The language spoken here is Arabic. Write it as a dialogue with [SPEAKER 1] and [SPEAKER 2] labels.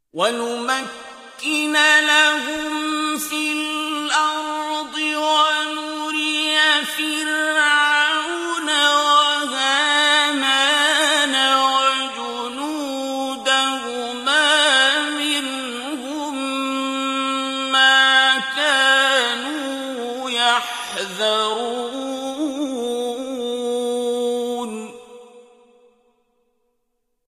[SPEAKER 1] وَنُمَكِّنَ لَهُمْ فِي الْأَرْضِ وَنُرِيَ فِرْعَوْنَ وَهَامَانَ وَجُنُودَهُمَا مِنْهُم مَّا كَانُوا يَحْذَرُونَ